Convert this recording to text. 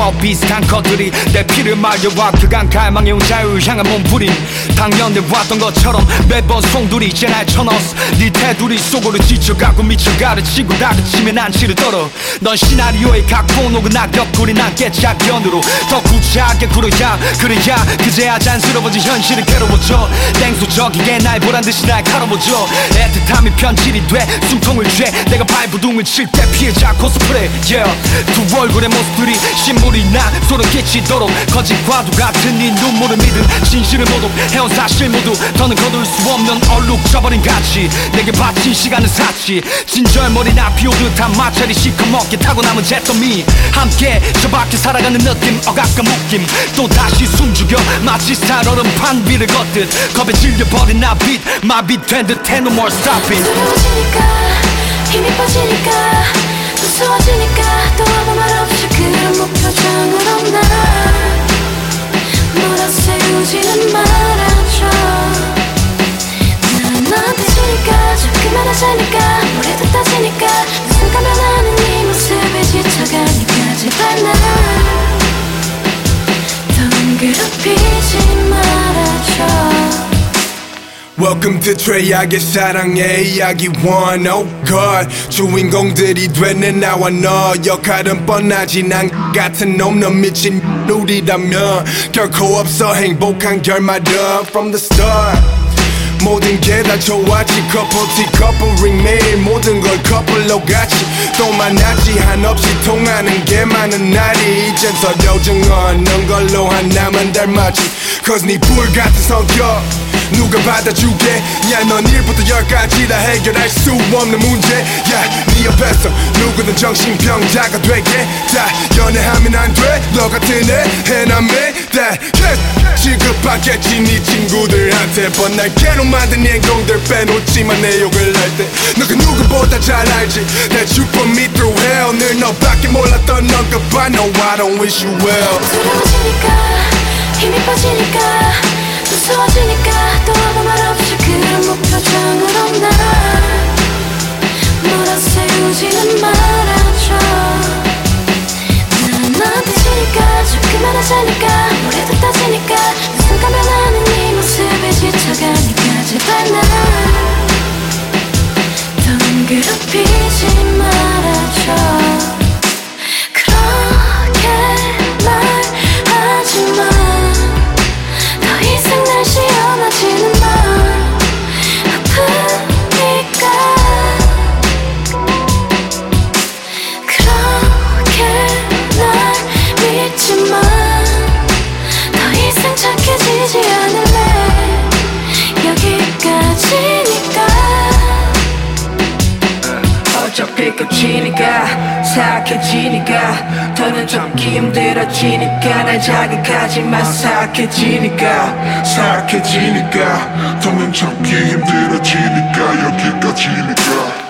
더 비슷한 것들이 내 피를 말려와 그간 갈망해온 자유를 향한 몸부림 당연해왔던 것처럼 매번 송두리 이제 날 쳐넣었어 네 테두리 속으로 지쳐가고 미쳐가를 치고 다그치면 안치를 떨어 넌 시나리오의 각본 혹은 악역구리 난 깨짝견으로 더 구차하게 굴어야 그래야 그제야 잔스러워진 현실은 괴로워져 땡소적이게 날 보란듯이 날 가로보죠 애틋함이 편질이 돼 숨통을 쬐 내가 발부둥을 칠 때 피해자 코스프레 yeah. 두 얼굴의 모습들이 신물이 나 소름 끼치도록 거짓과도 같은 네 눈물을 믿은 진실을 모두 해온 사실 모두 더는 거둘 수 없는 얼룩져버린 가치 내게 바친 시간은 사치 진절머리나 비오듯한 마찰이 시커멓게 타고 남은 잿더미 함께 저 밖에 살아가는 느낌 억압과 묶임 또다시 숨죽여 마치 살얼음판 위를 걷듯 겁에 질려버린 나빛 마비된 듯해 no more stopping 두려워지니까 힘이 빠지니까 무서워지니까 또 아무 말 없이 그런 목표장으로 나 몰아세우지는 말아줘 난 너한테 지니까 조금만 하자니까 뭐래도 따지니까 그 순간 변하는 네 모습에 지쳐가니까 제발 날 더 괴롭히지 말아줘 Welcome to 최악의 사랑의 이야기 one oh god 주인공들이 되는 나와 너 역할은 뻔하지 난 같은 놈 넌 미친 우리라면 결코 없어 행복한 결말은 from the start 모든 게 다 좋았지 couple T couple ring 매일 모든 걸 커플로 같이 또 만났지 한없이 통하는 게 많은 날이 이젠 서려정 없는 걸로 하나만 닮았지 Cause 네 불같은 성격 누가 받아주게 야 넌 1부터 10까지 다 해결할 수 없는 문제 야 네 옆에서 누구든 정신병자가 되게 다 연애하면 안 돼 너 같은 애 해남매 that 지급받겠지 네 친구들한테 뻔날 개로 만든 행동들 빼놓지만 내 욕을 할 때 너 그 누구보다 잘 알지 That you put me through hell 늘 너밖에 몰랐던 너가 봐 No I don't wish you well 두려워지니까 힘이 빠지니까 무서워지니까 또 아무 말 없이 그런 목표장으로 나 몰아세우지는 말아줘 난 너한테 지니까 조금만 하자니까 뭐래도 따지니까 그 순간 변하는 네 모습에 지쳐가니까 제발 날 더 괴롭히지 말아줘 그렇게 말하지 마 더 이상 날 시험하지는 마 아프니까 그렇게 날 믿지 마 더 이상 착해지지 않을래 여기까지니까 어차피 끝이니까 사악해지니까 더는 참기 힘들어지니까 날 자극하지만 사악해지니까 사악해지니까 더는 참기 힘들어지니까 여기까지니까